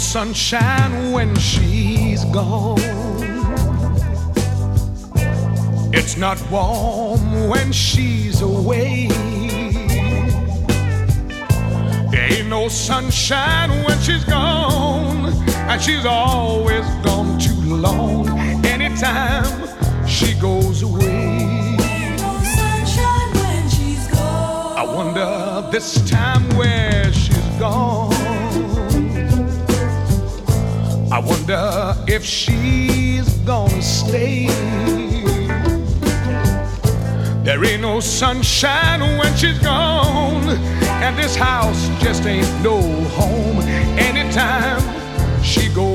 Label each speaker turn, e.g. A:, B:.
A: sunshine when she's gone. It's not warm when she's away. There ain't no sunshine when she's gone, and she's always gone too long. Anytime she goes away,
B: ain't no sunshine when she's gone.
A: I wonder this time where she's gone. I wonder if she's gonna stay. There ain't no sunshine when she's gone, and this house just ain't no home. Anytime she goes